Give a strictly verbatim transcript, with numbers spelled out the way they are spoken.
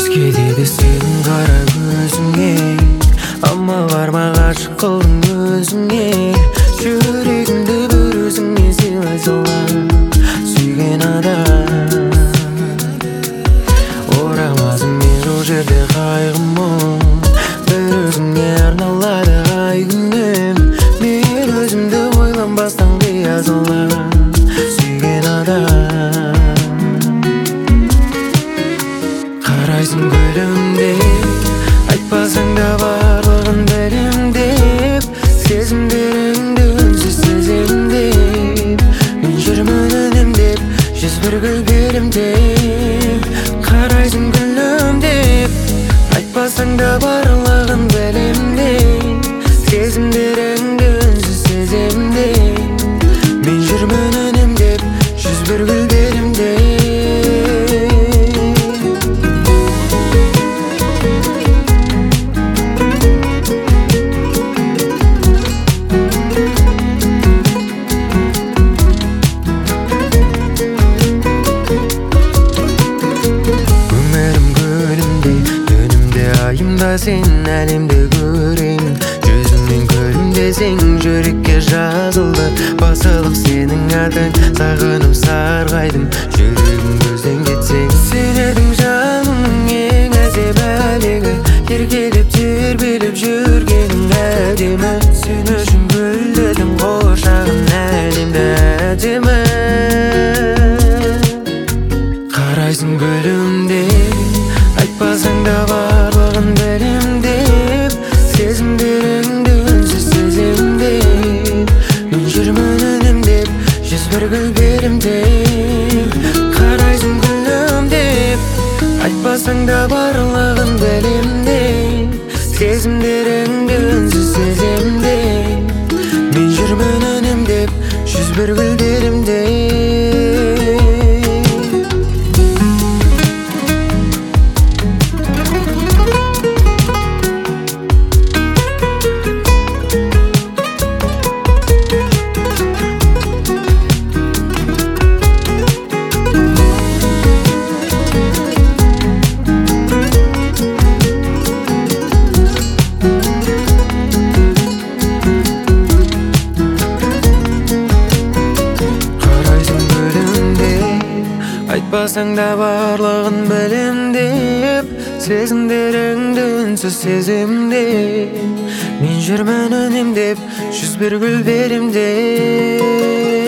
Өзгедегі сенің қара көзіңе амал барма ғашық қылдың өзіңе. Жүрегімді бір өзіңе сыйлай салған сүйген адам. Орамазым мен жол жерде қайғым мұң, бір өзіңе арналады ай күнім. Мен өзімді ойланбастан қия салған сүйген адам. Қарайсың күлімдеп, айтпасаң да барлығын білем деп, сезімдеріңді үнсіз сезем деп. Мен жүрмін үнемдеп, жүз бір гүл берем деп. Қарайсың күлімдеп, айтпасаң да барлығын білем деп, сезімдеріңді үнсіз сезем деп. Мен жүрмін үнемдеп, жүз бір гүл берем деп. Айымда сен әлемді көрейін, жүзіңнен күлімдесең жүрекке жазылды. Басылып сенің атың, сағынып сарғайдым, жүрегім көзден кетсең. Сен едің жанымның ең әсем әлегі, еркелеп тербеліп жүргенің әдемі. Сен үшін гүлдедім қоршаған әлемді әдемі. Қарайсың күлімдеп, айтпасаң да барлығын білем деп, сезімдеріңді үнсіз сезем деп. Мен жүрмін үнемдеп, жүз бір гүл берем деп. Қарайсың күлімдеп, айтпасаң да барлығын білем деп, сезімдеріңді үнсіз сезем деп. Мен жүрмін үнемдеп, жүз бір гүл берем деп. Айтпасаң да барлығын білем деп, сезімдеріңді үнсіз сезем деп. Мен жүрмін үнемдеп, жүз бір гүл берем деп.